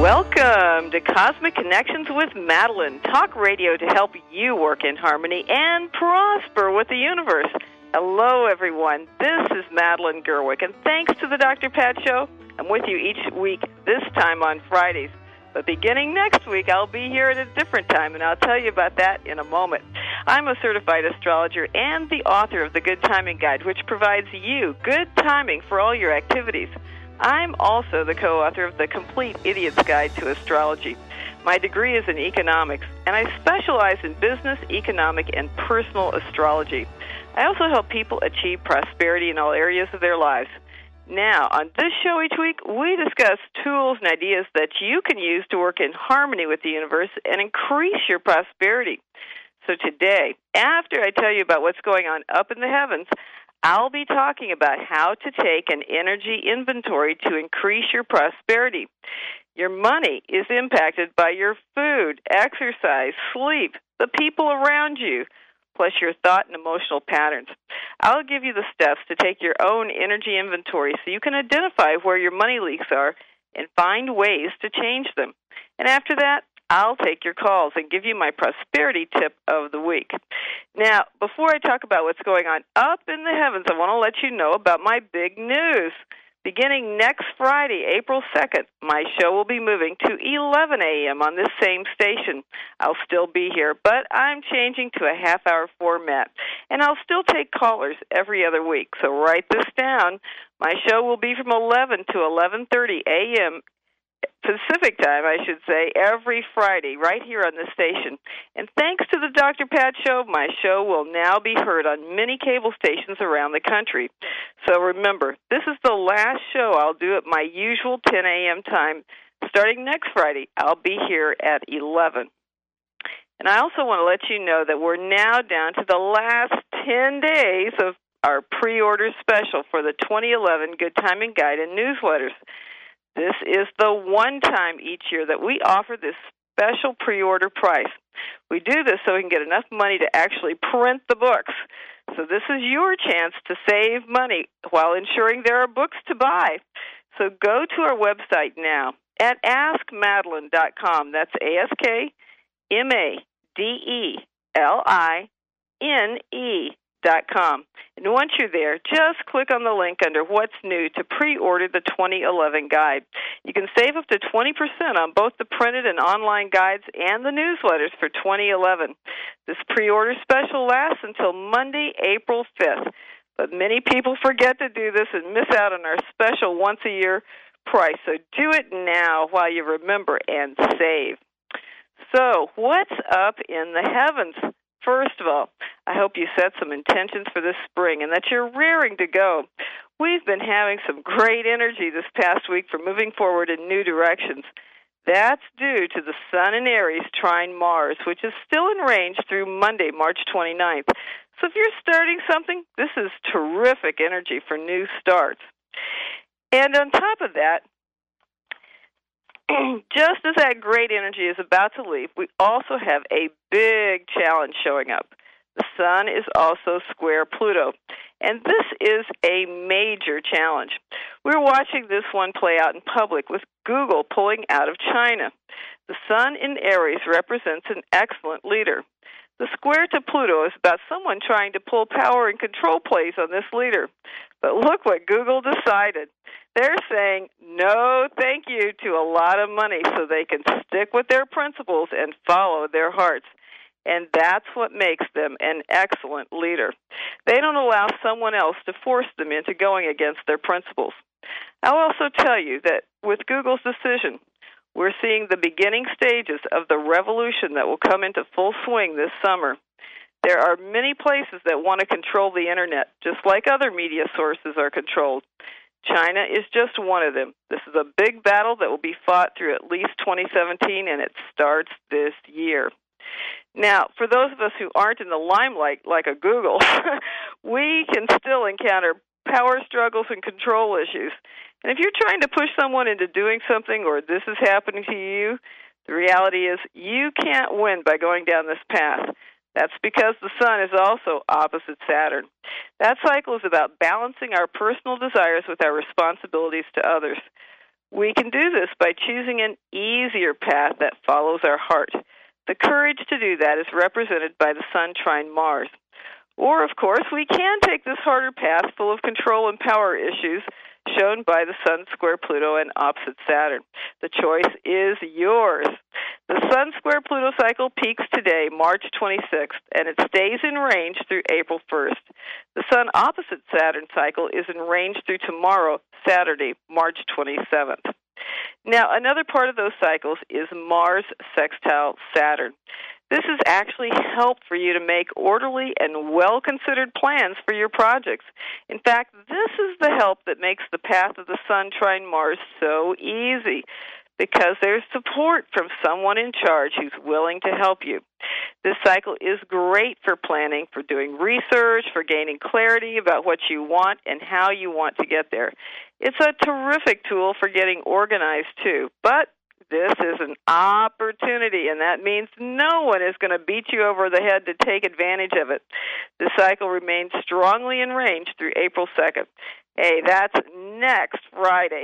Welcome to Cosmic Connections with Madeline, talk radio to help you work in harmony and prosper with the universe. Hello, everyone. This is Madeline Gerwick, and thanks to the Dr. Pat Show, I'm with you each week, this time on Fridays. But beginning next week, I'll be here at a different time, and I'll tell you about that in a moment. I'm a certified astrologer and the author of the Good Timing Guide, which provides you good timing for all your activities. I'm also the co-author of the Complete Idiot's Guide to Astrology. My degree is in economics, and I specialize in business, economic, and personal astrology. I also help people achieve prosperity in all areas of their lives. Now, on this show each week, we discuss tools and ideas that you can use to work in harmony with the universe and increase your prosperity. So today, after I tell you about what's going on up in the heavens, I'll be talking about how to take an energy inventory to increase your prosperity. Your money is impacted by your food, exercise, sleep, the people around you, plus your thought and emotional patterns. I'll give you the steps to take your own energy inventory so you can identify where your money leaks are and find ways to change them. And after that, I'll take your calls and give you my prosperity tip of the week. Now, before I talk about what's going on up in the heavens, I want to let you know about my big news. Beginning next Friday, April 2nd, my show will be moving to 11 a.m. on this same station. I'll still be here, but I'm changing to a half-hour format, and I'll still take callers every other week. So write this down. My show will be from 11 to 11:30 a.m. Pacific time, I should say, every Friday right here on this station. And thanks to the Dr. Pat Show, my show will now be heard on many cable stations around the country. So remember, this is the last show I'll do at my usual 10 a.m. time. Starting next Friday, I'll be here at 11. And I also want to let you know that we're now down to the last 10 days of our pre-order special for the 2011 Good Timing Guide and newsletters. This is the one time each year that we offer this special pre-order price. We do this so we can get enough money to actually print the books. So this is your chance to save money while ensuring there are books to buy. So go to our website now at askmadeline.com. That's AskMadeline.com. And once you're there, just click on the link under What's New to pre-order the 2011 guide. You can save up to 20% on both the printed and online guides and the newsletters for 2011. This pre-order special lasts until Monday, April 5th. But many people forget to do this and miss out on our special once-a-year price. So do it now while you remember and save. So what's up in the heavens? First of all, I hope you set some intentions for this spring and that you're raring to go. We've been having some great energy this past week for moving forward in new directions. That's due to the Sun in Aries trine Mars, which is still in range through Monday, March 29th. So if you're starting something, this is terrific energy for new starts. And on top of that, just as that great energy is about to leave, we also have a big challenge showing up. The Sun is also square Pluto, and this is a major challenge. We're watching this one play out in public with Google pulling out of China. The Sun in Aries represents an excellent leader. The square to Pluto is about someone trying to pull power and control plays on this leader. But look what Google decided. They're saying no thank you to a lot of money so they can stick with their principles and follow their hearts. And that's what makes them an excellent leader. They don't allow someone else to force them into going against their principles. I'll also tell you that with Google's decision, we're seeing the beginning stages of the revolution that will come into full swing this summer. There are many places that want to control the Internet, just like other media sources are controlled. China is just one of them. This is a big battle that will be fought through at least 2017, and it starts this year. Now, for those of us who aren't in the limelight like a Google, we can still encounter power struggles and control issues. And if you're trying to push someone into doing something or this is happening to you, the reality is you can't win by going down this path. That's because the Sun is also opposite Saturn. That cycle is about balancing our personal desires with our responsibilities to others. We can do this by choosing an easier path that follows our heart. The courage to do that is represented by the Sun trine Mars. Or, of course, we can take this harder path full of control and power issues shown by the Sun square Pluto and opposite Saturn. The choice is yours. The Sun square Pluto cycle peaks today, March 26th, and it stays in range through April 1st. The Sun opposite Saturn cycle is in range through tomorrow, Saturday, March 27th. Now, another part of those cycles is Mars sextile Saturn. This is actually help for you to make orderly and well-considered plans for your projects. In fact, this is the help that makes the path of the Sun trine Mars so easy, because there's support from someone in charge who's willing to help you. This cycle is great for planning, for doing research, for gaining clarity about what you want and how you want to get there. It's a terrific tool for getting organized, too. But this is an opportunity, and that means no one is going to beat you over the head to take advantage of it. The cycle remains strongly in range through April 2nd. Hey, that's next Friday.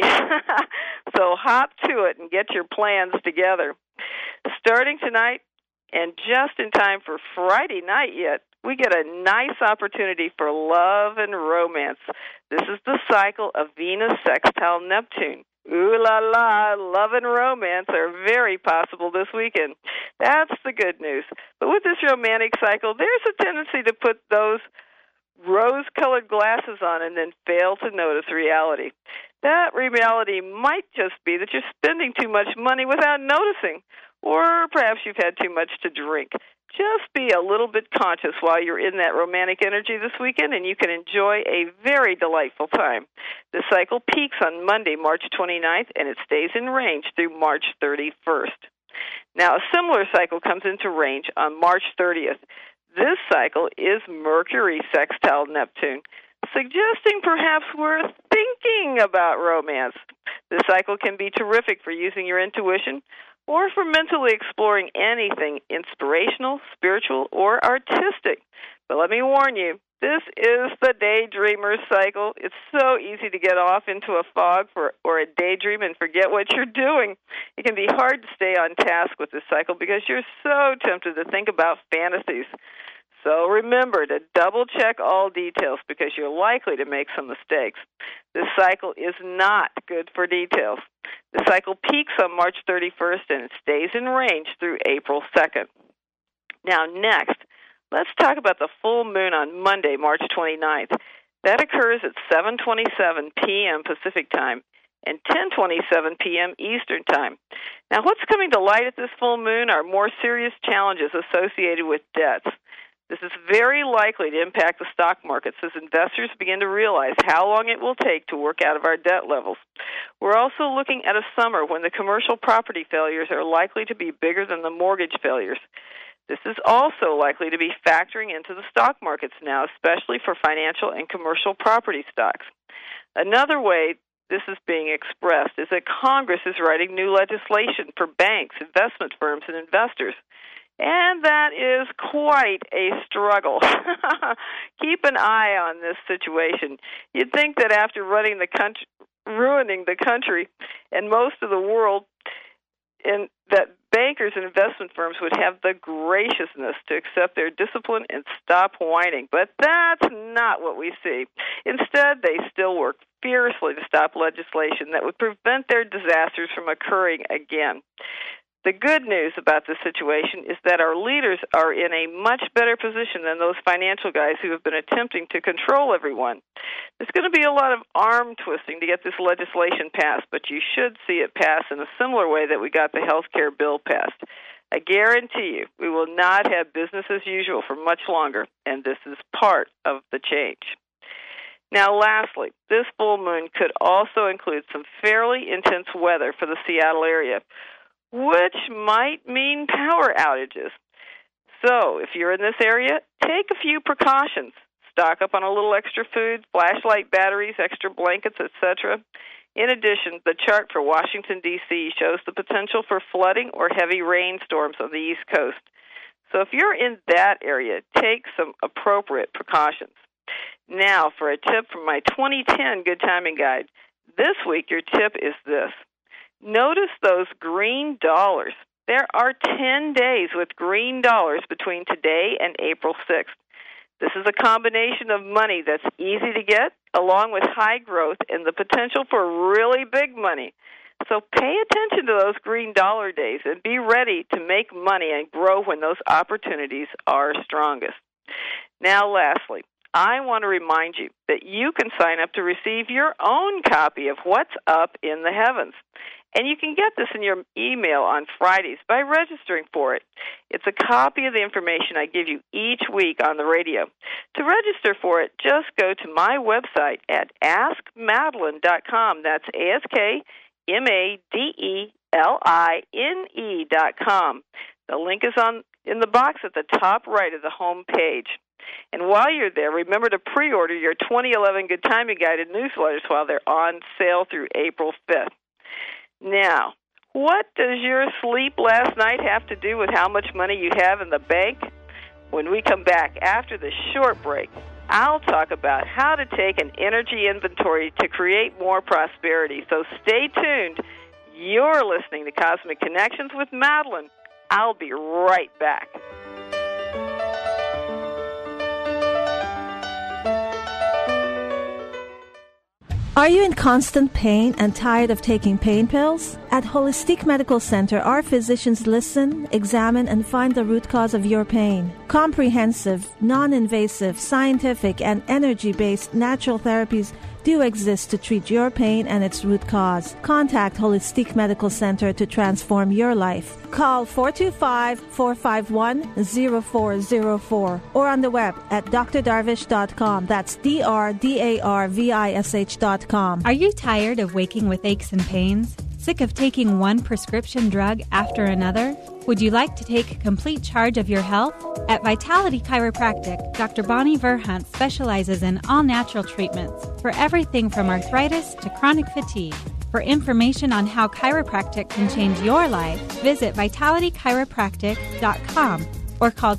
So hop to it and get your plans together. Starting tonight, and just in time for Friday night yet, we get a nice opportunity for love and romance. This is the cycle of Venus sextile Neptune. Ooh la la, love and romance are very possible this weekend. That's the good news. But with this romantic cycle, there's a tendency to put those rose-colored glasses on and then fail to notice reality. That reality might just be that you're spending too much money without noticing, or perhaps you've had too much to drink. Just be a little bit conscious while you're in that romantic energy this weekend, and you can enjoy a very delightful time. The cycle peaks on Monday, March 29th, and it stays in range through March 31st. Now, a similar cycle comes into range on March 30th. This cycle is Mercury sextile Neptune, suggesting perhaps we're thinking about romance. This cycle can be terrific for using your intuition or for mentally exploring anything inspirational, spiritual, or artistic. But let me warn you, this is the daydreamer cycle. It's so easy to get off into a fog or a daydream and forget what you're doing. It can be hard to stay on task with this cycle because you're so tempted to think about fantasies. So remember to double-check all details because you're likely to make some mistakes. This cycle is not good for details. The cycle peaks on March 31st and it stays in range through April 2nd. Now, next, let's talk about the full moon on Monday, March 29th. That occurs at 7:27 p.m. Pacific Time and 10:27 p.m. Eastern Time. Now, what's coming to light at this full moon are more serious challenges associated with debts. This is very likely to impact the stock markets as investors begin to realize how long it will take to work out of our debt levels. We're also looking at a summer when the commercial property failures are likely to be bigger than the mortgage failures. This is also likely to be factoring into the stock markets now, especially for financial and commercial property stocks. Another way this is being expressed is that Congress is writing new legislation for banks, investment firms, and investors. And that is quite a struggle. Keep an eye on this situation. You'd think that after ruining the country and most of the world, and that bankers and investment firms would have the graciousness to accept their discipline and stop whining. But that's not what we see. Instead, they still work fiercely to stop legislation that would prevent their disasters from occurring again. The good news about this situation is that our leaders are in a much better position than those financial guys who have been attempting to control everyone. There's going to be a lot of arm twisting to get this legislation passed, but you should see it pass in a similar way that we got the health care bill passed. I guarantee you we will not have business as usual for much longer, and this is part of the change. Now, lastly, this full moon could also include some fairly intense weather for the Seattle area, which might mean power outages. So, if you're in this area, take a few precautions. Stock up on a little extra food, flashlight batteries, extra blankets, etc. In addition, the chart for Washington, D.C. shows the potential for flooding or heavy rainstorms on the East Coast. So if you're in that area, take some appropriate precautions. Now, for a tip from my 2010 Good Timing Guide. This week, your tip is this. Notice those green dollars. There are 10 days with green dollars between today and April 6th. This is a combination of money that's easy to get, along with high growth and the potential for really big money. So pay attention to those green dollar days and be ready to make money and grow when those opportunities are strongest. Now, lastly, I want to remind you that you can sign up to receive your own copy of What's Up in the Heavens. And you can get this in your email on Fridays by registering for it. It's a copy of the information I give you each week on the radio. To register for it, just go to my website at AskMadeline.com. That's AskMadeline.com. The link is in the box at the top right of the home page. And while you're there, remember to pre-order your 2011 Good Timing Guided newsletters while they're on sale through April 5th. Now, what does your sleep last night have to do with how much money you have in the bank? When we come back after the short break, I'll talk about how to take an energy inventory to create more prosperity. So stay tuned. You're listening to Cosmic Connections with Madeline. I'll be right back. Are you in constant pain and tired of taking pain pills? At Holistic Medical Center, our physicians listen, examine, and find the root cause of your pain. Comprehensive, non-invasive, scientific, and energy-based natural therapies do exist to treat your pain and its root cause. Contact Holistic Medical Center to transform your life. Call 425-451-0404 or on the web at drdarvish.com. That's drdarvish.com. Are you tired of waking with aches and pains? Sick of taking one prescription drug after another? Would you like to take complete charge of your health? At Vitality Chiropractic, Dr. Bonnie Verhunt specializes in all-natural treatments for everything from arthritis to chronic fatigue. For information on how chiropractic can change your life, visit vitalitychiropractic.com or call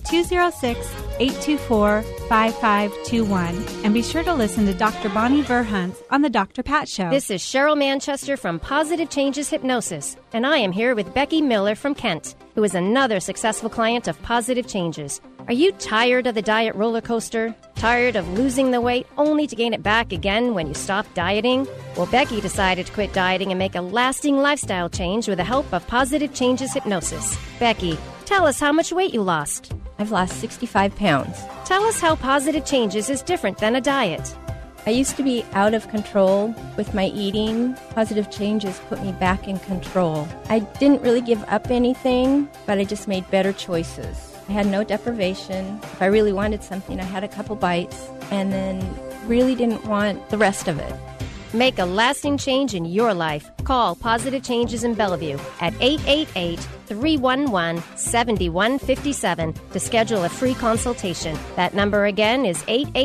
206-824-5521. And be sure to listen to Dr. Bonnie Verhunt on The Dr. Pat Show. This is Cheryl Manchester from Positive Changes Hypnosis, and I am here with Becky Miller from Kent, who is another successful client of Positive Changes. Are you tired of the diet roller coaster? Tired of losing the weight only to gain it back again when you stop dieting? Well, Becky decided to quit dieting and make a lasting lifestyle change with the help of Positive Changes Hypnosis. Becky, tell us how much weight you lost. I've lost 65 pounds. Tell us how Positive Changes is different than a diet. I used to be out of control with my eating. Positive Changes put me back in control. I didn't really give up anything, but I just made better choices. I had no deprivation. If I really wanted something, I had a couple bites, and then really didn't want the rest of it. Make a lasting change in your life. Call Positive Changes in Bellevue at 888-311-7157 to schedule a free consultation. That number again is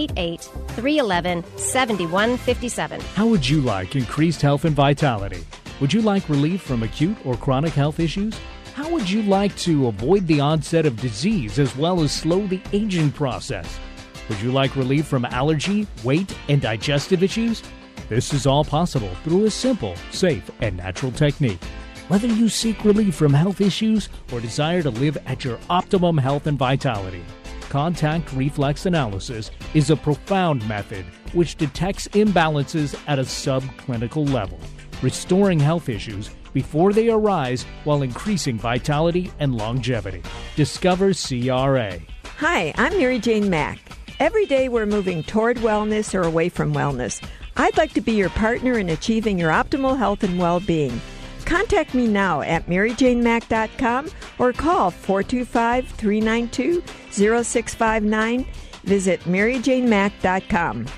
888-311-7157. How would you like increased health and vitality? Would you like relief from acute or chronic health issues? How would you like to avoid the onset of disease as well as slow the aging process? Would you like relief from allergy, weight, and digestive issues? This is all possible through a simple, safe, and natural technique. Whether you seek relief from health issues or desire to live at your optimum health and vitality, contact reflex analysis is a profound method which detects imbalances at a subclinical level, restoring health issues before they arise while increasing vitality and longevity. Discover CRA. Hi, I'm Mary Jane Mack. Every day we're moving toward wellness or away from wellness. I'd like to be your partner in achieving your optimal health and well-being. Contact me now at maryjanemack.com or call 425-392-0659. Visit maryjanemack.com.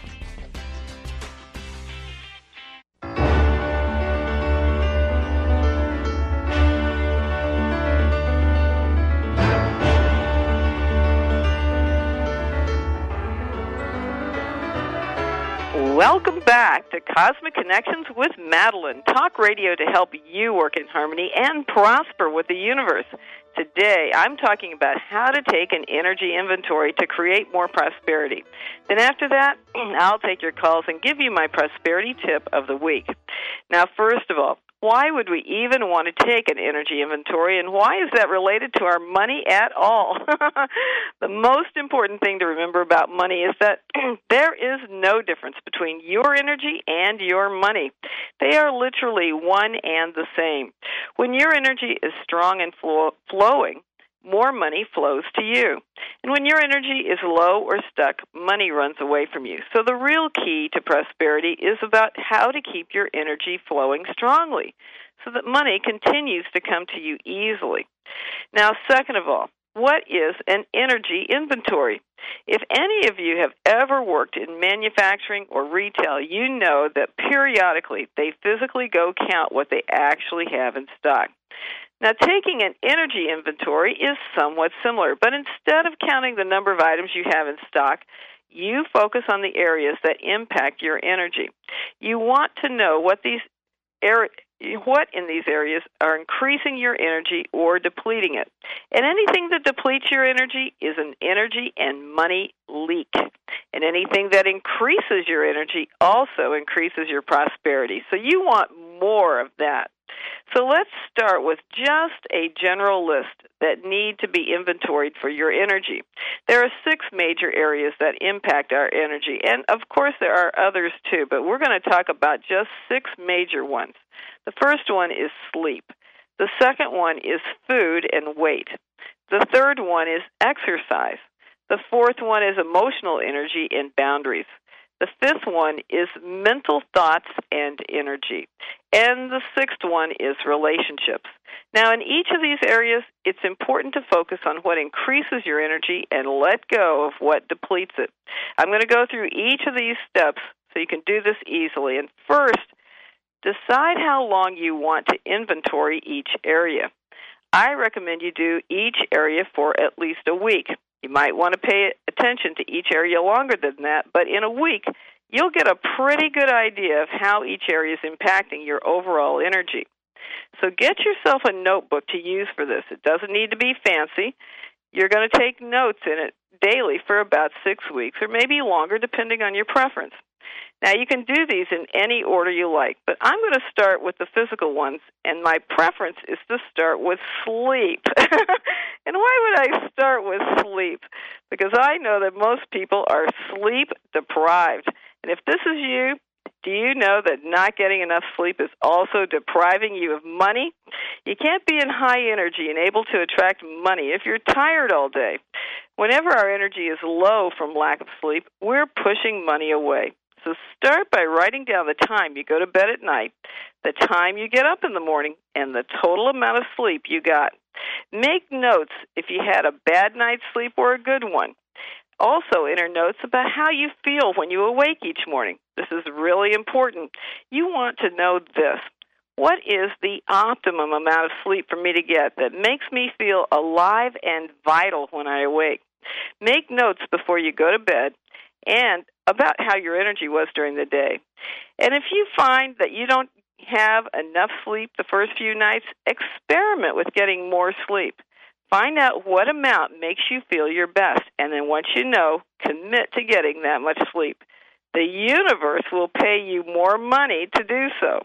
Welcome back to Cosmic Connections with Madeline, talk radio to help you work in harmony and prosper with the universe. Today, I'm talking about how to take an energy inventory to create more prosperity. Then after that, I'll take your calls and give you my prosperity tip of the week. Now, first of all, Why would we even want to take an energy inventory, and why is that related to our money at all? The most important thing to remember about money is that there is no difference between your energy and your money. They are literally one and the same. When your energy is strong and flowing, more money flows to you. And when your energy is low or stuck, money runs away from you. So the real key to prosperity is about how to keep your energy flowing strongly so that money continues to come to you easily. Now, second of all, what is an energy inventory? If any of you have ever worked in manufacturing or retail, you know that periodically they physically go count what they actually have in stock. Now, taking an energy inventory is somewhat similar, but instead of counting the number of items you have in stock, you focus on the areas that impact your energy. You want to know what in these areas are increasing your energy or depleting it. And anything that depletes your energy is an energy and money leak. And anything that increases your energy also increases your prosperity. So you want more of that. So let's start with just a general list that need to be inventoried for your energy. There are 6 major areas that impact our energy, and of course there are others too, but we're going to talk about just 6 major ones. The first one is sleep. The second one is food and weight. The third one is exercise. The fourth one is emotional energy and boundaries. The fifth one is mental thoughts and energy. And the sixth one is relationships. Now, in each of these areas, it's important to focus on what increases your energy and let go of what depletes it. I'm going to go through each of these steps so you can do this easily. And first, decide how long you want to inventory each area. I recommend you do each area for at least a week. You might want to pay attention to each area longer than that, but in a week, you'll get a pretty good idea of how each area is impacting your overall energy. So get yourself a notebook to use for this. It doesn't need to be fancy. You're going to take notes in it daily for about 6 weeks or maybe longer, depending on your preference. Now, you can do these in any order you like, but I'm going to start with the physical ones, and my preference is to start with sleep. And why would I start with sleep? Because I know that most people are sleep deprived. And if this is you, do you know that not getting enough sleep is also depriving you of money? You can't be in high energy and able to attract money if you're tired all day. Whenever our energy is low from lack of sleep, we're pushing money away. So start by writing down the time you go to bed at night, the time you get up in the morning, and the total amount of sleep you got. Make notes if you had a bad night's sleep or a good one. Also, enter notes about how you feel when you awake each morning. This is really important. You want to know this. What is the optimum amount of sleep for me to get that makes me feel alive and vital when I awake? Make notes before you go to bed and about how your energy was during the day. And if you find that you don't have enough sleep the first few nights, experiment with getting more sleep. Find out what amount makes you feel your best, and then once you know, commit to getting that much sleep. The universe will pay you more money to do so.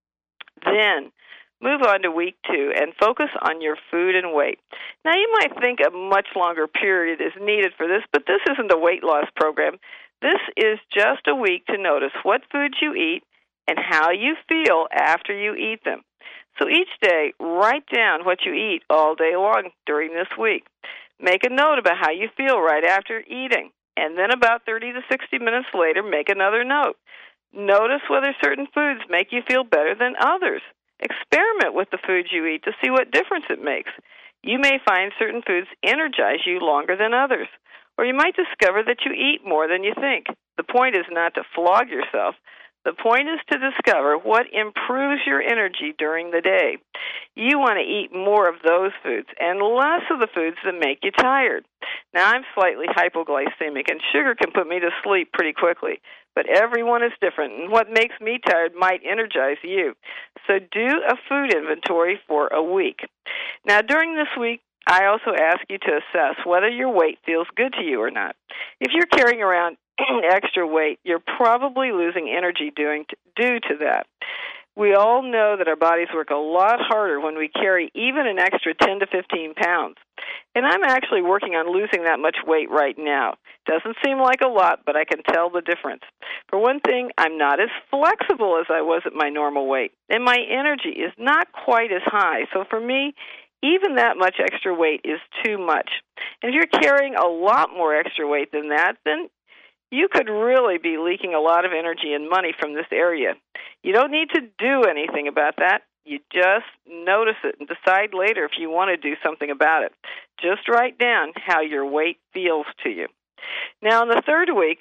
Then, move on to week 2 and focus on your food and weight. Now, you might think a much longer period is needed for this, but this isn't a weight loss program. This is just a week to notice what foods you eat and how you feel after you eat them. So each day, write down what you eat all day long during this week. Make a note about how you feel right after eating, and then about 30 to 60 minutes later, make another note. Notice whether certain foods make you feel better than others. Experiment with the foods you eat to see what difference it makes. You may find certain foods energize you longer than others, or you might discover that you eat more than you think. The point is not to flog yourself. The point is to discover what improves your energy during the day. You want to eat more of those foods and less of the foods that make you tired. Now, I'm slightly hypoglycemic, and sugar can put me to sleep pretty quickly. But everyone is different, and what makes me tired might energize you. So do a food inventory for a week. Now, during this week, I also ask you to assess whether your weight feels good to you or not. If you're carrying around extra weight, you're probably losing energy due to that. We all know that our bodies work a lot harder when we carry even an extra 10 to 15 pounds. And I'm actually working on losing that much weight right now. Doesn't seem like a lot, but I can tell the difference. For one thing, I'm not as flexible as I was at my normal weight, and my energy is not quite as high. So for me, even that much extra weight is too much. And if you're carrying a lot more extra weight than that, then you could really be leaking a lot of energy and money from this area. You don't need to do anything about that. You just notice it and decide later if you want to do something about it. Just write down how your weight feels to you. Now, in the third week,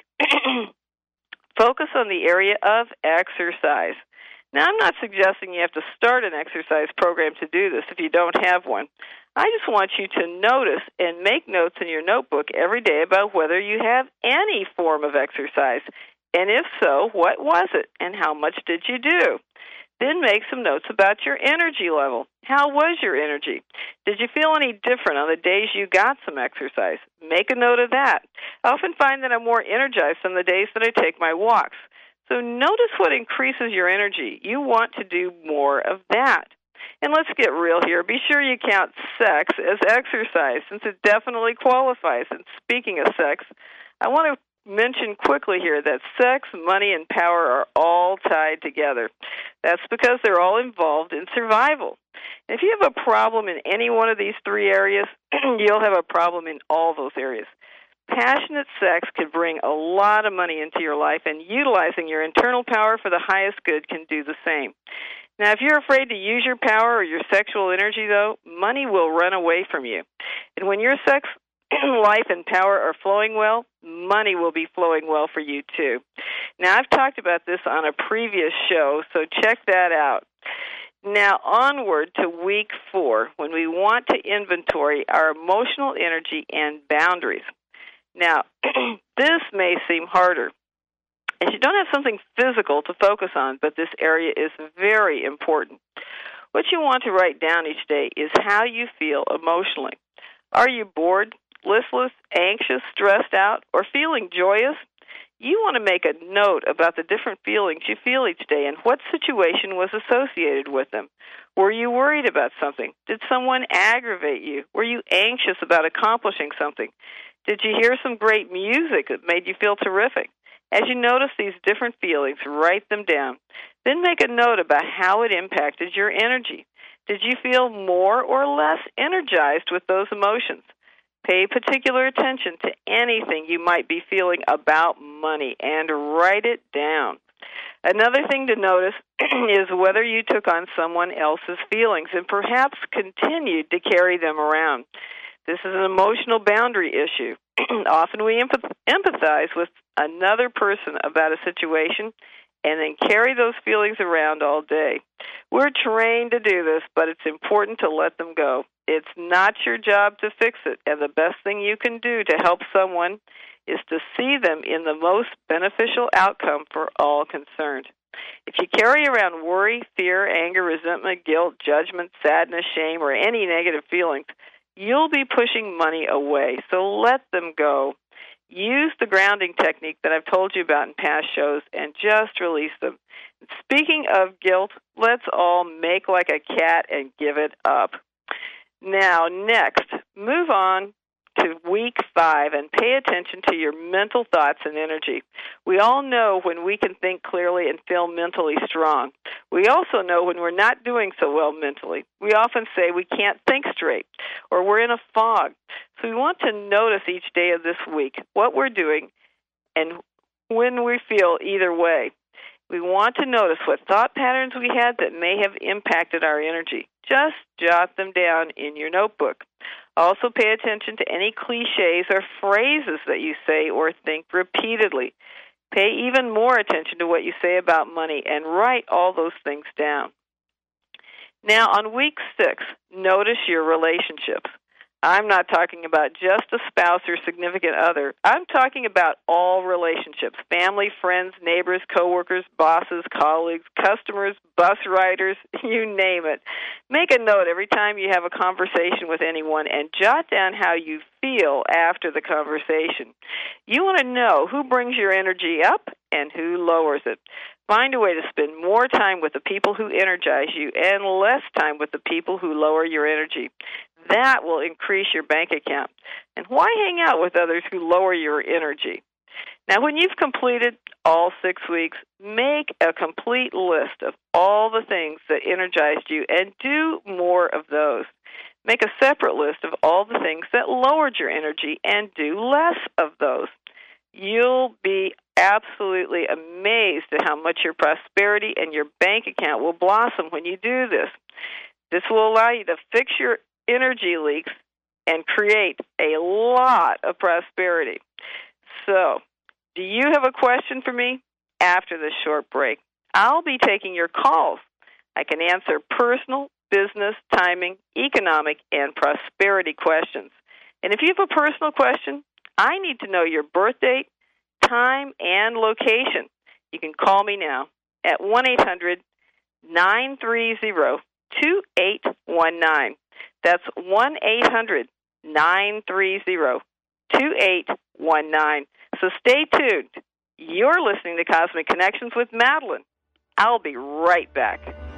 focus on the area of exercise. Now, I'm not suggesting you have to start an exercise program to do this if you don't have one. I just want you to notice and make notes in your notebook every day about whether you have any form of exercise. And if so, what was it and how much did you do? Then make some notes about your energy level. How was your energy? Did you feel any different on the days you got some exercise? Make a note of that. I often find that I'm more energized on the days that I take my walks. So notice what increases your energy. You want to do more of that. And let's get real here. Be sure you count sex as exercise, since it definitely qualifies. And speaking of sex, I want to mention quickly here that sex, money, and power are all tied together. That's because they're all involved in survival. And if you have a problem in any one of these three areas, you'll have a problem in all those areas. Passionate sex can bring a lot of money into your life, and utilizing your internal power for the highest good can do the same. Now, if you're afraid to use your power or your sexual energy, though, money will run away from you. And when your sex life and power are flowing well, money will be flowing well for you, too. Now, I've talked about this on a previous show, so check that out. Now, onward to week 4, when we want to inventory our emotional energy and boundaries. Now, this may seem harder, and you don't have something physical to focus on, but this area is very important. What you want to write down each day is how you feel emotionally. Are you bored, listless, anxious, stressed out, or feeling joyous? You want to make a note about the different feelings you feel each day and what situation was associated with them. Were you worried about something? Did someone aggravate you? Were you anxious about accomplishing something? Did you hear some great music that made you feel terrific? As you notice these different feelings, write them down. Then make a note about how it impacted your energy. Did you feel more or less energized with those emotions? Pay particular attention to anything you might be feeling about money and write it down. Another thing to notice is whether you took on someone else's feelings and perhaps continued to carry them around. This is an emotional boundary issue. Often we empathize with another person about a situation and then carry those feelings around all day. We're trained to do this, but it's important to let them go. It's not your job to fix it, and the best thing you can do to help someone is to see them in the most beneficial outcome for all concerned. If you carry around worry, fear, anger, resentment, guilt, judgment, sadness, shame, or any negative feelings, you'll be pushing money away, so let them go. Use the grounding technique that I've told you about in past shows and just release them. Speaking of guilt, let's all make like a cat and give it up. Now, next, move on to week 5 and pay attention to your mental thoughts and energy. We all know when we can think clearly and feel mentally strong. We also know when we're not doing so well mentally. We often say we can't think straight or we're in a fog. So we want to notice each day of this week what we're doing and when we feel either way. We want to notice what thought patterns we had that may have impacted our energy. Just jot them down in your notebook. Also pay attention to any cliches or phrases that you say or think repeatedly. Pay even more attention to what you say about money and write all those things down. Now, on week 6, notice your relationships. I'm not talking about just a spouse or significant other. I'm talking about all relationships, family, friends, neighbors, coworkers, bosses, colleagues, customers, bus riders, you name it. Make a note every time you have a conversation with anyone and jot down how you feel after the conversation. You want to know who brings your energy up and who lowers it. Find a way to spend more time with the people who energize you and less time with the people who lower your energy. That will increase your bank account. And why hang out with others who lower your energy? Now, when you've completed all 6 weeks, make a complete list of all the things that energized you and do more of those. Make a separate list of all the things that lowered your energy and do less of those. You'll be absolutely amazed at how much your prosperity and your bank account will blossom when you do this. This will allow you to fix your energy leaks and create a lot of prosperity. So, do you have a question for me? After this short break, I'll be taking your calls. I can answer personal, business, timing, economic, and prosperity questions. And if you have a personal question, I need to know your birth date, time, and location. You can call me now at 1-800-930-2819. That's 1-800-930-2819. So stay tuned. You're listening to Cosmic Connections with Madeline. I'll be right back.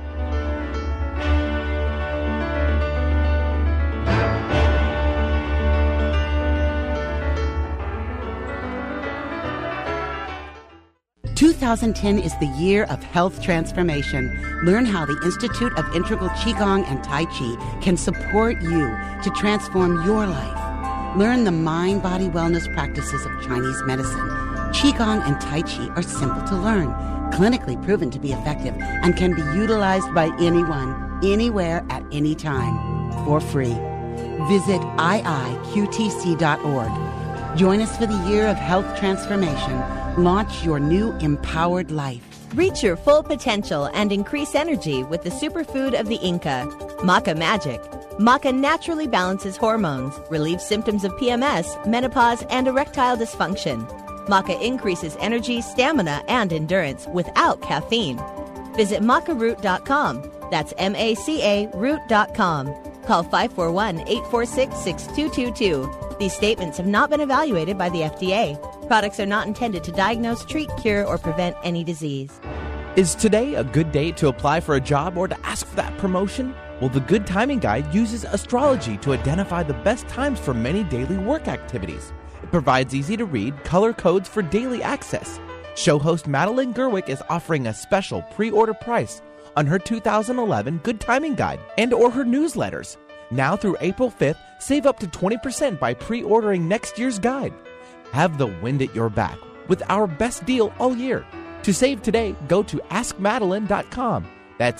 "2010 is the year of health transformation. Learn how the Institute of Integral Qigong and Tai Chi can support you to transform your life. Learn the mind-body wellness practices of Chinese medicine. Qigong and Tai Chi are simple to learn, clinically proven to be effective, and can be utilized by anyone, anywhere, at any time, for free. Visit iiqtc.org. Join us for the year of health transformation. Launch your new empowered life. Reach your full potential and increase energy with the superfood of the Inca, Maca Magic. Maca naturally balances hormones, relieves symptoms of PMS, menopause, and erectile dysfunction. Maca increases energy, stamina, and endurance without caffeine. Visit macaroot.com. That's MACA root.com. Call 541-846-6222. These statements have not been evaluated by the FDA. Products are not intended to diagnose, treat, cure, or prevent any disease. Is today a good day to apply for a job or to ask for that promotion? Well, the Good Timing Guide uses astrology to identify the best times for many daily work activities. It provides easy-to-read color codes for daily access. Show host Madeline Gerwick is offering a special pre-order price on her 2011 Good Timing Guide and or her newsletters. Now through April 5th, save up to 20% by pre-ordering next year's guide. Have the wind at your back with our best deal all year. To save today, go to AskMadeline.com. That's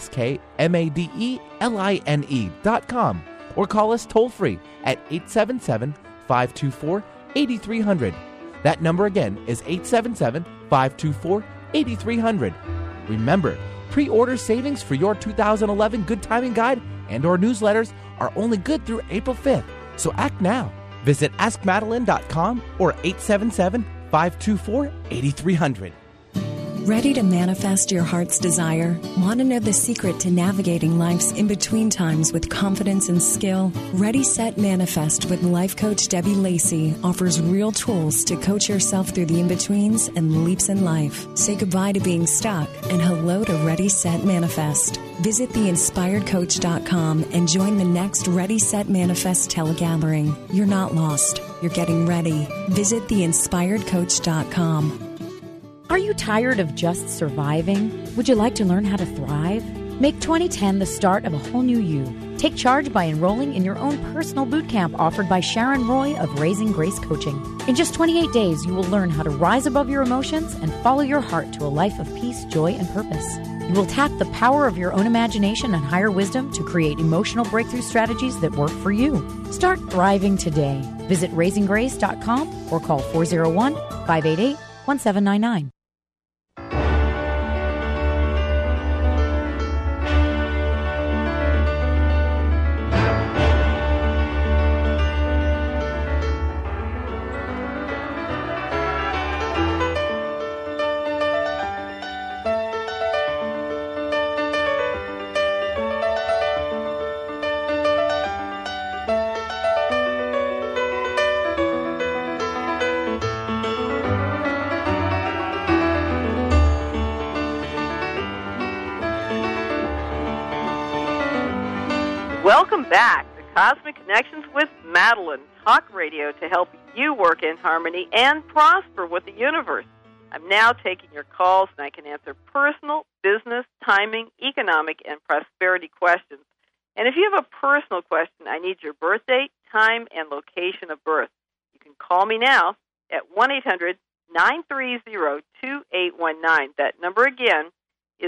AskMadeline.com. Or call us toll-free at 877-524-8300. That number again is 877-524-8300. Remember, pre-order savings for your 2011 Good Timing Guide and or newsletters are only good through April 5th. So act now. Visit AskMadeline.com or 877-524-8300. Ready to manifest your heart's desire? Want to know the secret to navigating life's in-between times with confidence and skill? Ready, Set, Manifest with life coach Debbie Lacey offers real tools to coach yourself through the in-betweens and leaps in life. Say goodbye to being stuck and hello to Ready, Set, Manifest. Visit theinspiredcoach.com and join the next Ready, Set, Manifest telegathering. You're not lost. You're getting ready. Visit theinspiredcoach.com. Are you tired of just surviving? Would you like to learn how to thrive? Make 2010 the start of a whole new you. Take charge by enrolling in your own personal boot camp offered by Sharon Roy of Raising Grace Coaching. In just 28 days, you will learn how to rise above your emotions and follow your heart to a life of peace, joy, and purpose. You will tap the power of your own imagination and higher wisdom to create emotional breakthrough strategies that work for you. Start thriving today. Visit raisinggrace.com or call 401-588-1799. back to Cosmic Connections with Madeline, talk radio to help you work in harmony and prosper with the universe. I'm now taking your calls, and I can answer personal, business, timing, economic, and prosperity questions. And if you have a personal question, I need your birth date, time, and location of birth. You can call me now at 1-800-930-2819. That number again is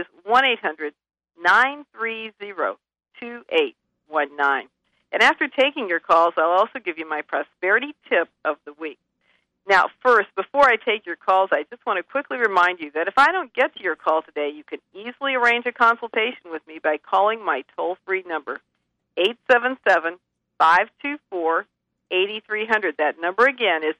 1-800-930-2819. And after taking your calls, I'll also give you my prosperity tip of the week. Now, first, before I take your calls, I just want to quickly remind you that if I don't get to your call today, you can easily arrange a consultation with me by calling my toll-free number, 877-524-8300. That number again is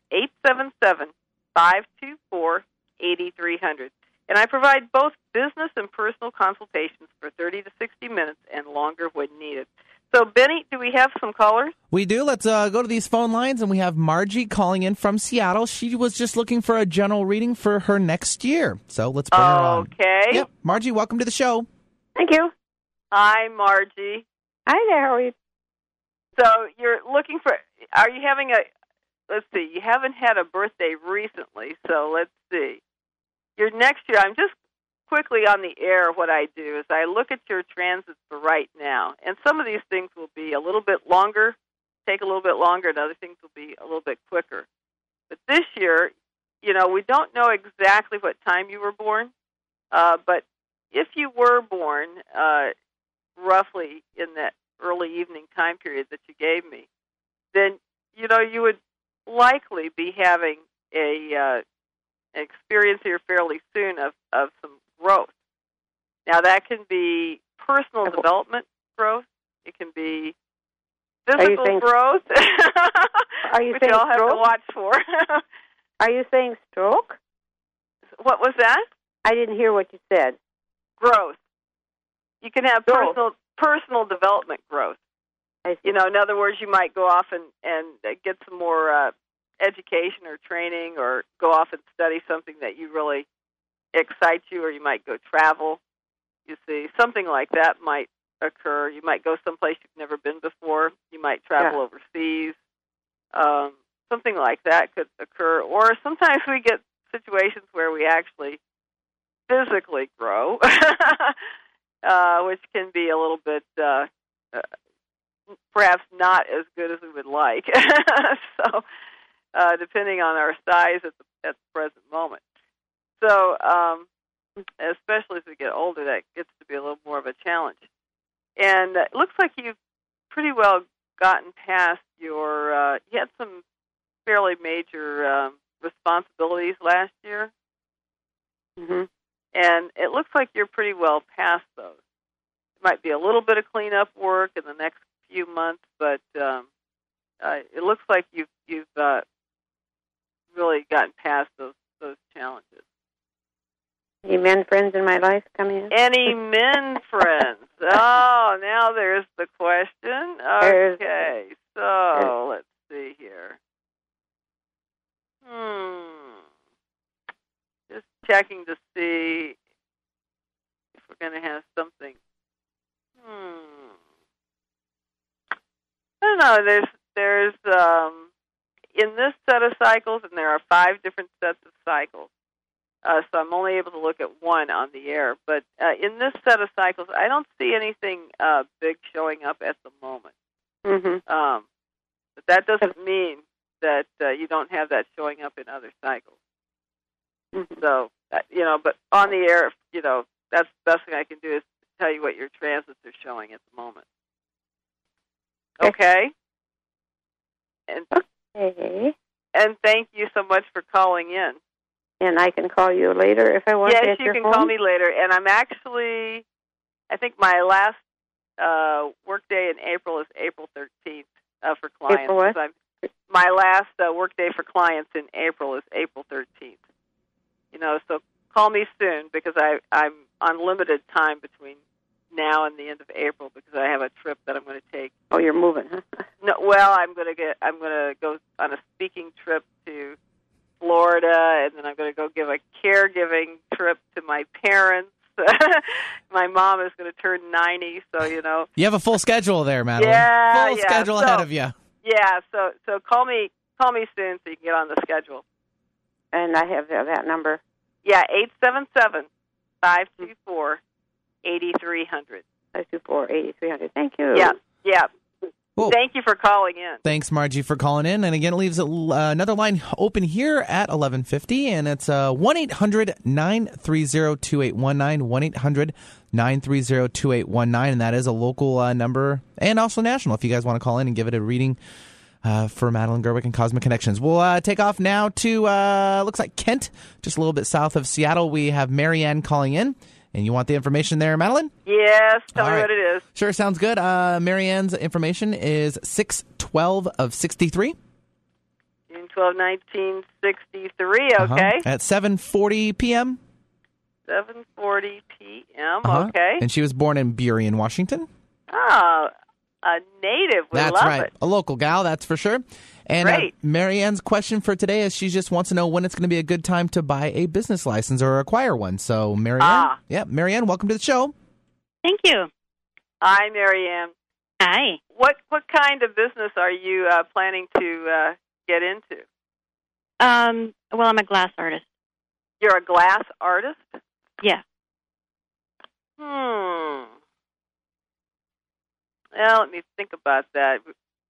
877-524-8300. And I provide both business and personal consultations for 30 to 60 minutes and longer when needed. So, Benny, do we have some callers? We do. Let's go to these phone lines, and we have Margie calling in from Seattle. She was just looking for a general reading for her next year. So let's bring her on. Okay. Yep. Margie, welcome to the show. Thank you. Hi, Margie. Hi there. How are you? So you're looking for, are you having let's see, you haven't had a birthday recently, so let's see. Your next year, I'm just quickly on the air, what I do is I look at your transits for right now, and some of these things will be a little bit longer, take a little bit longer, and other things will be a little bit quicker. But this year, we don't know exactly what time you were born, but if you were born roughly in that early evening time period that you gave me, then, you would likely be having an experience here fairly soon of some growth. Now, that can be personal development growth. It can be physical growth, Are you which saying y'all have stroke? to watch for. Are you saying stroke? What was that? I didn't hear what you said. Growth. You can have personal development growth. I see. In other words, you might go off and get some more education or training, or go off and study something that you really excites you, or you might go travel. You see, something like that might occur. You might go someplace you've never been before. You might travel overseas. Something like that could occur. Or sometimes we get situations where we actually physically grow, which can be a little bit perhaps not as good as we would like. So, depending on our size at the present moment. So, especially as we get older, that gets to be a little more of a challenge. And it looks like you've pretty well gotten past your, you had some fairly major responsibilities last year. Mm-hmm. And it looks like you're pretty well past those. It might be a little bit of cleanup work in the next few months, but it looks like you've really gotten past those challenges. Any men friends in my life coming in? Any men friends? Oh, now there's the question. Okay, so let's see here. Just checking to see if we're going to have something. I don't know. There's in this set of cycles, and there are 5 different sets of cycles. So I'm only able to look at one on the air. But in this set of cycles, I don't see anything big showing up at the moment. Mm-hmm. But that doesn't mean that you don't have that showing up in other cycles. Mm-hmm. So, but on the air, that's the best thing I can do is tell you what your transits are showing at the moment. Okay? And thank you so much for calling in. And I can call you later if I want to. Yes, you can call me later. And I'm actually, I think my last work day in April is April 13th for clients. April what? My last work day for clients in April is April 13th. So call me soon because I'm on limited time between now and the end of April because I have a trip that I'm going to take. Oh, you're moving, huh? No, well, I'm going to go on a speaking trip to Florida, and then I'm going to go give a caregiving trip to my parents, My mom is going to turn 90, so, You have a full schedule there, Madeline. Yeah, full schedule ahead of you. Yeah, so call me soon so you can get on the schedule. And I have that number. Yeah, 877-524-8300. 524-8300. Thank you. Yeah. Cool. Thank you for calling in. Thanks, Margie, for calling in. And again, it leaves another line open here at 1150, and it's 1-800-930-2819, 1-800-930-2819, and that is a local number and also national if you guys want to call in and give it a reading for Madeline Gerwick and Cosmic Connections. We'll take off now to, looks like Kent, just a little bit south of Seattle. We have Marianne calling in. And you want the information there, Madeline? Yes, tell me what it is. Sure, sounds good. Marianne's information is 6/12 of 63. June 12, 1963, okay. At 7:40 p.m. 7:40 p.m., okay. And she was born in Burien, Washington. Oh, a native. We That's love right. it. A local gal, that's for sure. And Great. Marianne's question for today is she just wants to know when it's going to be a good time to buy a business license or acquire one. So, Marianne, Marianne, welcome to the show. Thank you. Hi, Marianne. Hi. What kind of business are you planning to get into? Well, I'm a glass artist. You're a glass artist? Yeah. Well, let me think about that.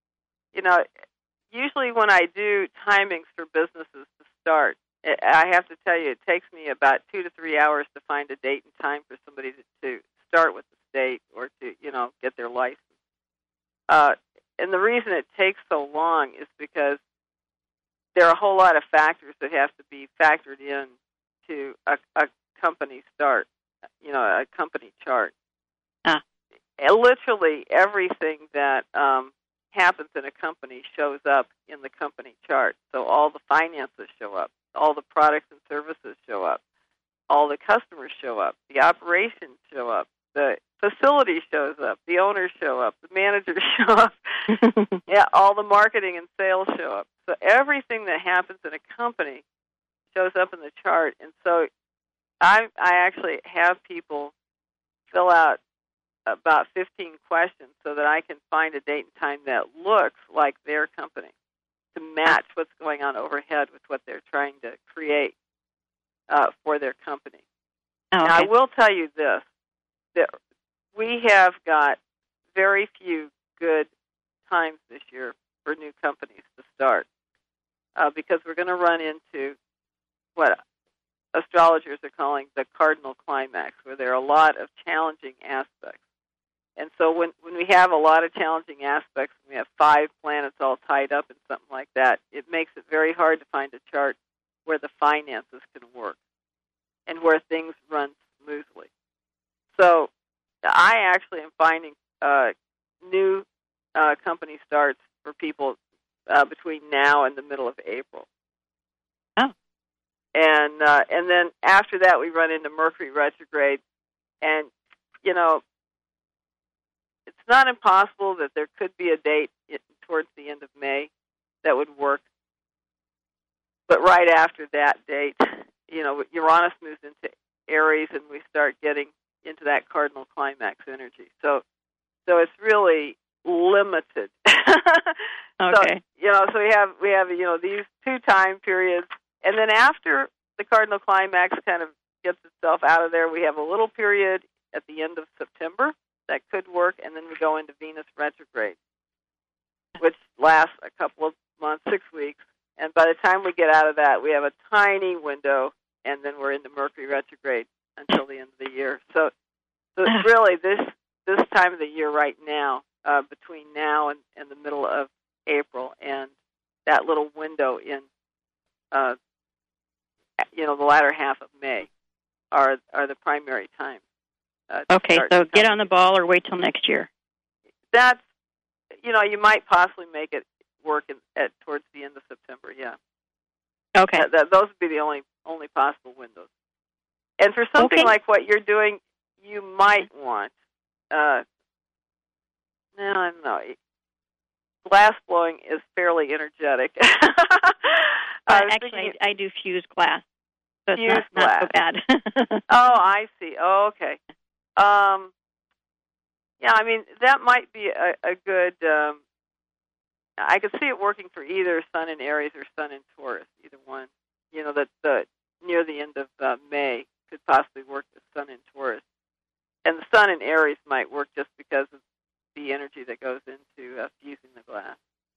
Usually when I do timings for businesses to start, I have to tell you it takes me about 2 to 3 hours to find a date and time for somebody to start with the state or to, get their license. And the reason it takes so long is because there are a whole lot of factors that have to be factored in to a company start, a company chart. Literally everything that happens in a company shows up in the company chart. So all the finances show up, all the products and services show up, all the customers show up, the operations show up, the facility shows up, the owners show up, the managers show up, all the marketing and sales show up. So everything that happens in a company shows up in the chart. And so I actually have people fill out about 15 questions so that I can find a date and time that looks like their company to match what's going on overhead with what they're trying to create for their company. Oh, okay. Now, I will tell you this, that we have got very few good times this year for new companies to start because we're going to run into what astrologers are calling the cardinal climax, where there are a lot of challenging aspects. And so when we have a lot of challenging aspects, we have 5 planets all tied up in something like that, it makes it very hard to find a chart where the finances can work and where things run smoothly. So I actually am finding new company starts for people between now and the middle of April. Oh. And then after that, we run into Mercury retrograde, and it's not impossible that there could be a date towards the end of May that would work. But right after that date, Uranus moves into Aries, and we start getting into that cardinal climax energy. So it's really limited. Okay. So we have these 2 time periods, and then after the cardinal climax kind of gets itself out of there, we have a little period at the end of September that could work, and then we go into Venus retrograde, which lasts a couple of months, 6 weeks. And by the time we get out of that, we have a tiny window, and then we're into Mercury retrograde until the end of the year. So it's really this time of the year right now, between now and the middle of April, and that little window in the latter half of May are the primary times. Okay, so get on the ball or wait till next year. That's, you might possibly make it work towards the end of September, yeah. Okay. Those would be the only possible windows. And for something like what you're doing, you might want, I don't know, glass blowing is fairly energetic. Actually, I do fused glass. So it's not so bad. Oh, I see. Oh, okay. Yeah, I mean, that might be a good... I could see it working for either Sun in Aries or Sun in Taurus, either one. You know, that near the end of May could possibly work with Sun in Taurus. And the Sun in Aries might work just because of the energy that goes into fusing the glass.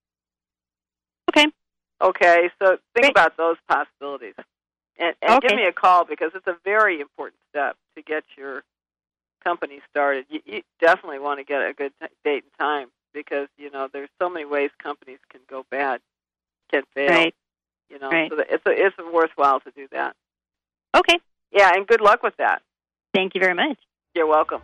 Okay, so think about those possibilities. And give me a call, because it's a very important step to get your company started. You definitely want to get a good date and time, because, you know, there's so many ways companies can go bad, can fail. Right. You know, so it's worthwhile to do that. Okay. Yeah, and good luck with that. Thank you very much. You're welcome.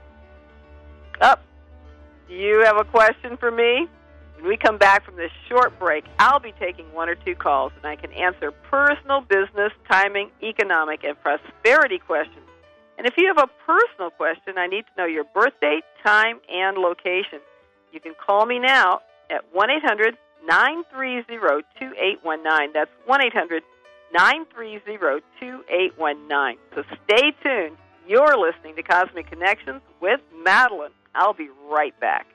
Do you have a question for me? When we come back from this short break, I'll be taking one or two calls, and I can answer personal, business, timing, economic, and prosperity questions. And if you have a personal question, I need to know your birth date, time, and location. You can call me now at 1-800-930-2819. That's 1-800-930-2819. So stay tuned. You're listening to Cosmic Connections with Madeline. I'll be right back.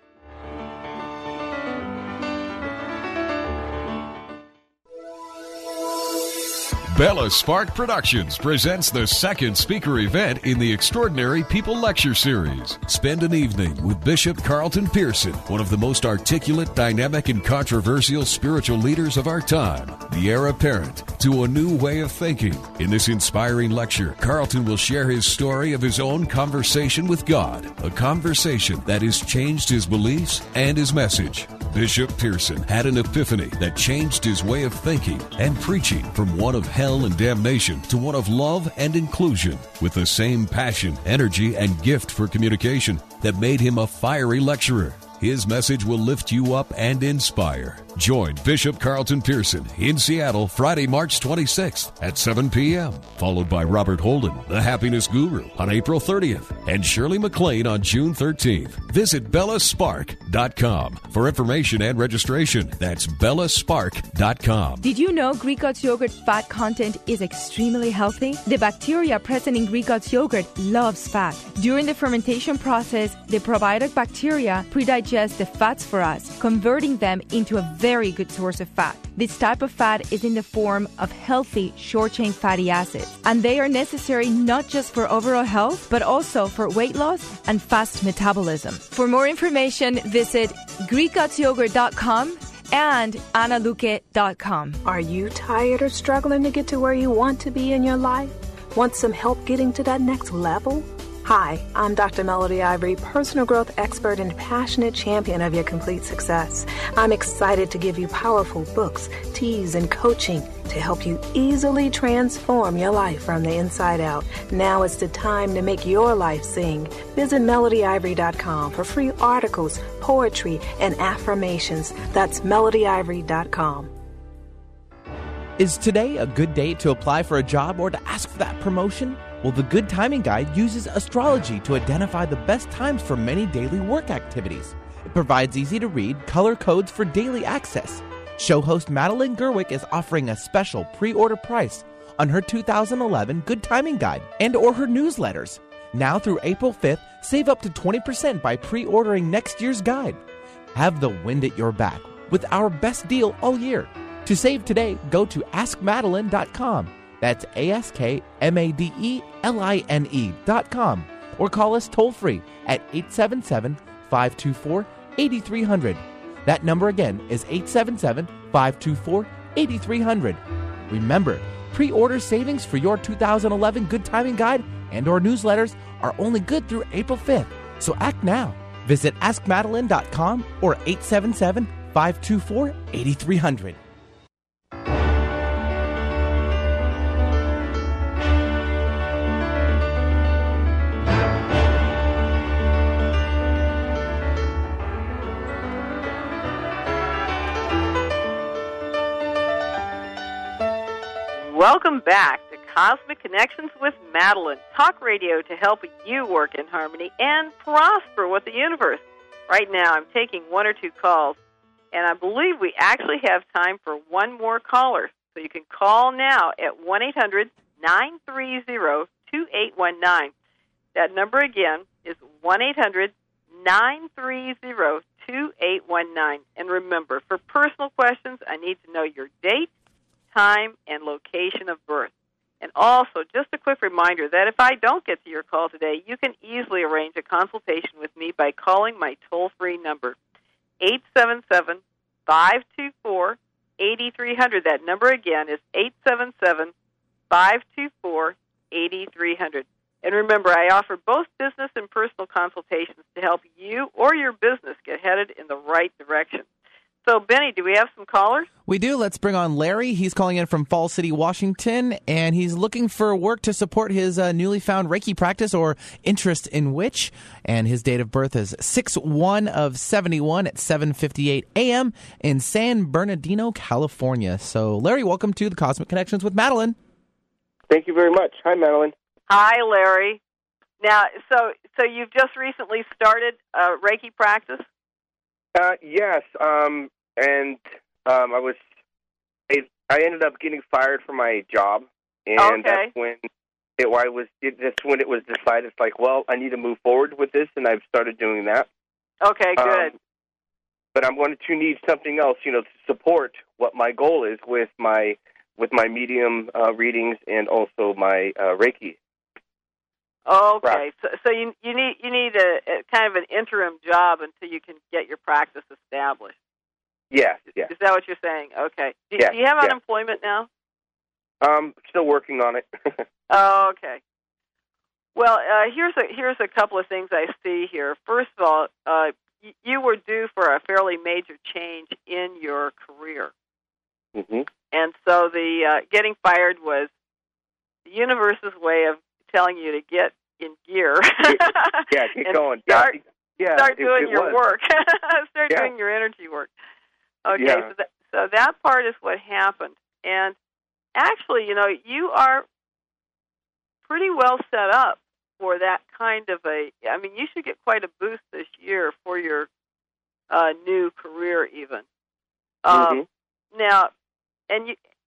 Bella Spark Productions presents the second speaker event in the Extraordinary People Lecture Series. Spend an evening with Bishop Carlton Pearson, one of the most articulate, dynamic, and controversial spiritual leaders of our time, the heir apparent to a new way of thinking. In this inspiring lecture, Carlton will share his story of his own conversation with God, a conversation that has changed his beliefs and his message. Bishop Pearson had an epiphany that changed his way of thinking and preaching from one of hell and damnation to one of love and inclusion, with the same passion, energy, and gift for communication that made him a fiery lecturer. His message will lift you up and inspire. Join Bishop Carlton Pearson in Seattle Friday, March 26th at 7 p.m., followed by Robert Holden, the Happiness Guru, on April 30th, and Shirley MacLaine on June 13th. Visit bellaspark.com for information and registration. That's bellaspark.com. Did you know Greek God's yogurt fat content is extremely healthy? The bacteria present in Greek God's yogurt loves fat. During the fermentation process, the probiotic bacteria predigest the fats for us, converting them into a very good source of fat. This type of fat is in the form of healthy short-chain fatty acids, and they are necessary not just for overall health, but also for weight loss and fast metabolism. For more information, visit GreekGodsYogurt.com and AnnaLuque.com. Are you tired or struggling to get to where you want to be in your life? Want some help getting to that next level? Hi, I'm Dr. Melody Ivory, personal growth expert and passionate champion of your complete success. I'm excited to give you powerful books, teas, and coaching to help you easily transform your life from the inside out. Now is the time to make your life sing. Visit MelodyIvory.com for free articles, poetry, and affirmations. That's MelodyIvory.com. Is today a good day to apply for a job or to ask for that promotion? Well, the Good Timing Guide uses astrology to identify the best times for many daily work activities. It provides easy-to-read color codes for daily access. Show host Madeline Gerwick is offering a special pre-order price on her 2011 Good Timing Guide and or her newsletters. Now through April 5th, save up to 20% by pre-ordering next year's guide. Have the wind at your back with our best deal all year. To save today, go to AskMadeline.com. That's AskMadeline.com. Or call us toll-free at 877-524-8300. That number again is 877-524-8300. Remember, pre-order savings for your 2011 Good Timing Guide and or newsletters are only good through April 5th. So act now. Visit AskMadeline.com or 877-524-8300. Welcome back to Cosmic Connections with Madeline, talk radio to help you work in harmony and prosper with the universe. Right now, I'm taking one or two calls, and I believe we actually have time for one more caller. So you can call now at 1-800-930-2819. That number again is 1-800-930-2819. And remember, for personal questions, I need to know your date, time, and location of birth. And also, just a quick reminder that if I don't get to your call today, you can easily arrange a consultation with me by calling my toll-free number, 877-524-8300. That number again is 877-524-8300. And remember, I offer both business and personal consultations to help you or your business get headed in the right direction. So, Benny, do we have some callers? We do. Let's bring on Larry. He's calling in from Falls City, Washington, and he's looking for work to support his newly found Reiki practice, or interest in which. And his date of birth is 6/1/71 at 7:58 a.m. in San Bernardino, California. So, Larry, welcome to the Cosmic Connections with Madeline. Thank you very much. Hi, Madeline. Hi, Larry. Now, so you've just recently started a Reiki practice? Yes, and I ended up getting fired from my job, and that's when it was decided. It's like, well, I need to move forward with this, and I've started doing that. Okay, good. But I'm going to need something else, to support what my goal is with my medium readings and also my Reiki. Okay, so you need a kind of an interim job until you can get your practice established. Yes. Is that what you're saying? Okay. Do you have unemployment now? Still working on it. Okay. Well, here's a couple of things I see here. First of all, you were due for a fairly major change in your career, and so the getting fired was the universe's way of telling you to get in gear. Keep going. Start doing your work. Start doing your energy work. Okay, so that part is what happened. And actually, you are pretty well set up for that kind of you should get quite a boost this year for your new career even. Now, and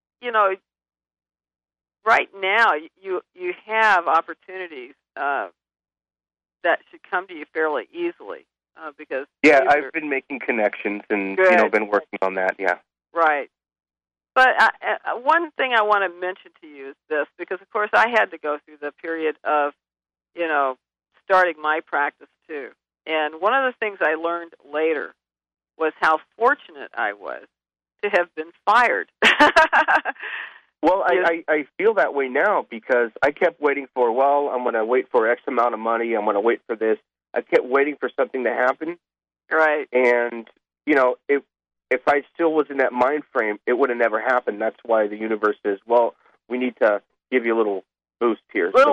right now, you have opportunities that should come to you fairly easily because I've been making connections and been working on that. Yeah, right. But one thing I want to mention to you is this, because of course I had to go through the period of starting my practice too, and one of the things I learned later was how fortunate I was to have been fired. Well, I feel that way now because I kept waiting for, I'm going to wait for X amount of money. I'm going to wait for this. I kept waiting for something to happen. Right. And, if I still was in that mind frame, it would have never happened. That's why the universe says, we need to give you a little boost here. And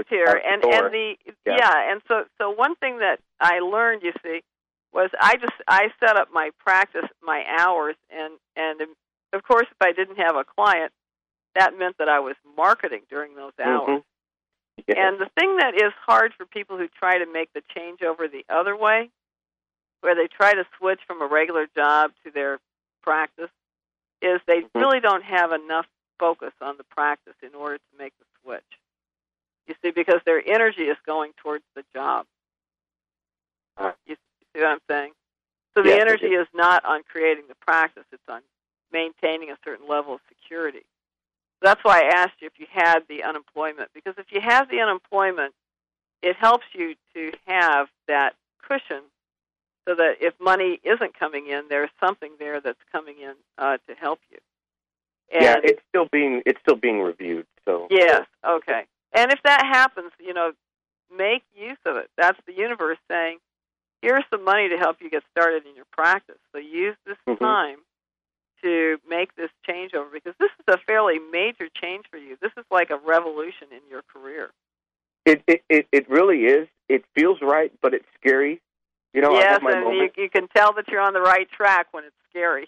so one thing that I learned, you see, was I set up my practice, my hours, and of course, if I didn't have a client, that meant that I was marketing during those hours. And the thing that is hard for people who try to make the change over the other way, where they try to switch from a regular job to their practice, is they really don't have enough focus on the practice in order to make the switch. You see, because their energy is going towards the job. You see what I'm saying? So the energy is not on creating the practice, it's on maintaining a certain level of security. That's why I asked you if you had the unemployment, because if you have the unemployment, it helps you to have that cushion so that if money isn't coming in, there's something there that's coming in to help you. And it's still being reviewed. So yes, okay. And if that happens, make use of it. That's the universe saying, here's some money to help you get started in your practice. So use this time to make this changeover, because this is a fairly major change for you. This is like a revolution in your career. It really is. It feels right, but it's scary. Yes, and you can tell that you're on the right track when it's scary.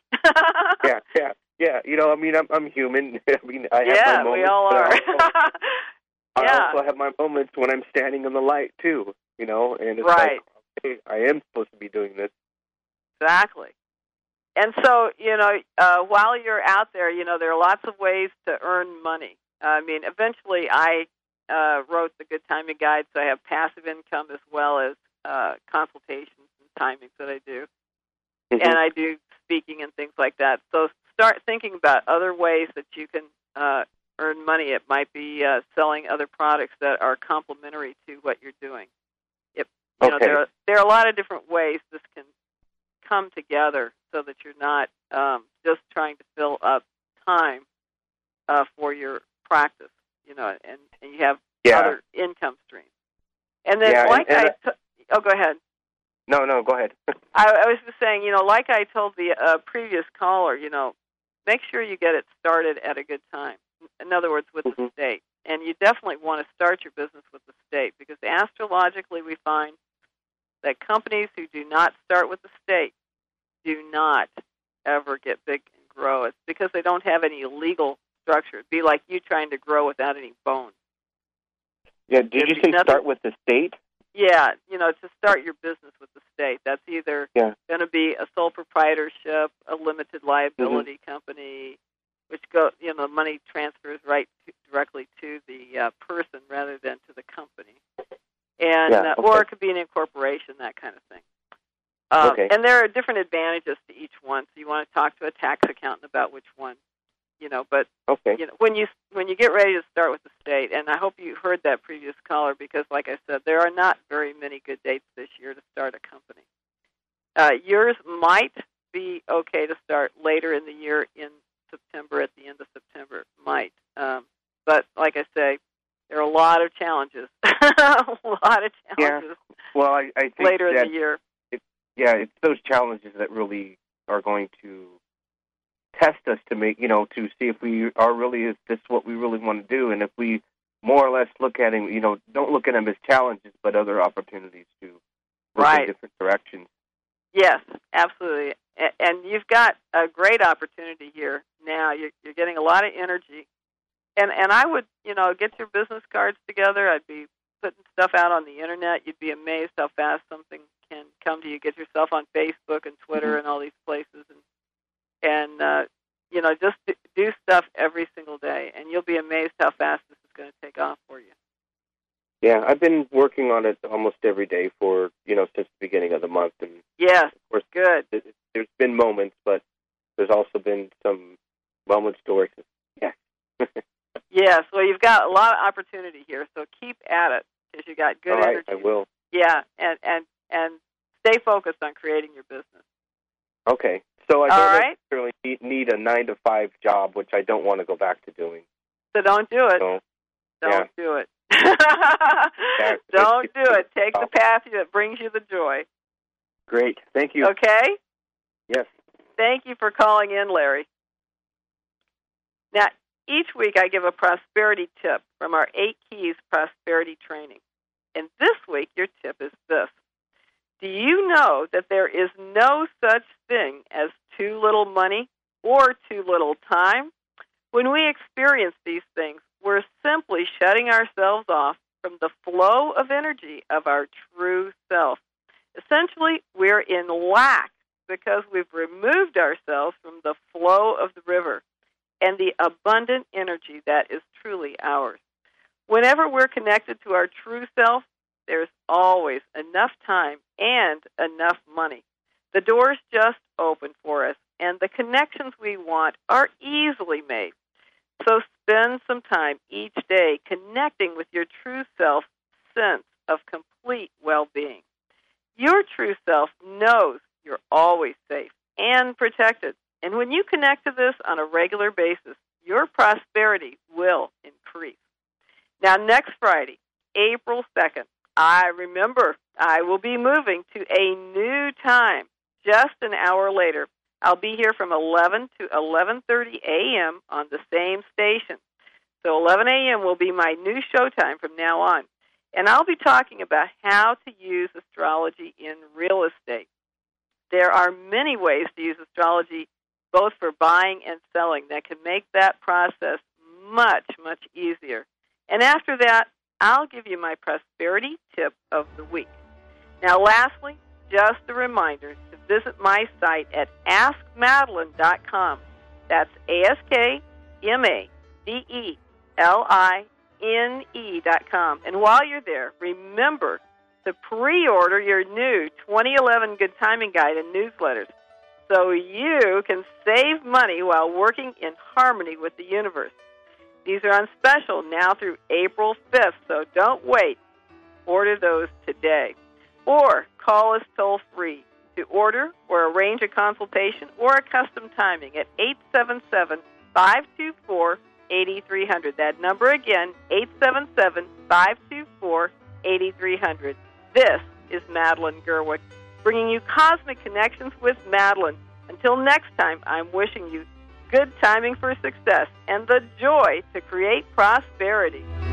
Yeah. I'm human. I have my moments. We all are. I also have my moments when I'm standing in the light too. And it's right. like, hey, I am supposed to be doing this. Exactly. And so, while you're out there, there are lots of ways to earn money. I mean, eventually I wrote the Good Timing Guide, so I have passive income as well as consultations and timings that I do. Mm-hmm. And I do speaking and things like that. So start thinking about other ways that you can earn money. It might be selling other products that are complementary to what you're doing. You know, there are a lot of different ways this can come together so that you're not just trying to fill up time for your practice, you know, and you have other income streams. And then, go ahead. No, go ahead. I was just saying, you know, like I told the previous caller, you know, make sure you get it started at a good time. In other words, with the state. And you definitely want to start your business with the state, because astrologically we find that companies who do not start with the state do not ever get big and grow. It's because they don't have any legal structure. It'd be like you trying to grow without any bones. Yeah, did you say start with the state? Yeah, you know, to start your business with the state. That's either going to be a sole proprietorship, a limited liability company, which the money transfers directly to the person rather than to the company, and or it could be an incorporation, that kind of thing. And there are different advantages to each one, so you want to talk to a tax accountant about which one, you know. But you know, when you get ready to start with the state, and I hope you heard that previous caller, because like I said, there are not very many good dates this year to start a company. Yours might be okay to start later in the year, in September, at the end of September, might. But like I say, there are a lot of challenges. A lot of challenges. Yeah. Well, I think later in the year. It's those challenges that really are going to test us to make, you know, to see if we are really, is this what we really want to do? And if we more or less look at them, you know, don't look at them as challenges, but other opportunities to look in different directions. Yes, absolutely. And you've got a great opportunity here now. You're getting a lot of energy. And I would, you know, get your business cards together. I'd be putting stuff out on the Internet. You'd be amazed how fast something can come to you. Get yourself on Facebook and Twitter and all these places. And you know, just do stuff every single day. And you'll be amazed how fast this is going to take off for you. Yeah, I've been working on it almost every day for, you know, since the beginning of the month. And yes, of course, good. There's been moments, but there's also been some moments to where it's, yes, well, you've got a lot of opportunity here, so keep at it, because you got good energy. I will. Yeah, and stay focused on creating your business. Okay, so I don't necessarily need a 9-to-5 job, which I don't want to go back to doing. So don't do it. Don't do it. Don't do it. Take the path that brings you the joy. Great. Thank you. Okay? Yes. Thank you for calling in, Larry. Now, each week I give a prosperity tip from our 8 Keys prosperity training. And this week your tip is this. Do you know that there is no such thing as too little money or too little time? When we experience these things, we're simply shutting ourselves off from the flow of energy of our true self. Essentially, we're in lack because we've removed ourselves from the flow of the river and the abundant energy that is truly ours. Whenever we're connected to our true self, there's always enough time and enough money. The doors just open for us, and the connections we want are easily made. So spend some time each day connecting with your true self's sense of complete well-being. Your true self knows you're always safe and protected. And when you connect to this on a regular basis, your prosperity will increase. Now, next Friday, April 2nd, I will be moving to a new time just an hour later. I'll be here from 11 to 11:30 a.m. on the same station. So 11 a.m. will be my new show time from now on. And I'll be talking about how to use astrology in real estate. There are many ways to use astrology, both for buying and selling, that can make that process much, much easier. And after that, I'll give you my prosperity tip of the week. Now, lastly, just a reminder to visit my site at AskMadeline.com. That's AskMadeline.com. LINE.com. And while you're there, remember to pre-order your new 2011 Good Timing Guide and newsletters so you can save money while working in harmony with the universe. These are on special now through April 5th, so don't wait. Order those today. Or call us toll-free to order or arrange a consultation or a custom timing at 877-524-8300. That number again, 877-524-8300. This is Madeline Gerwick, bringing you Cosmic Connections with Madeline. Until next time, I'm wishing you good timing for success and the joy to create prosperity.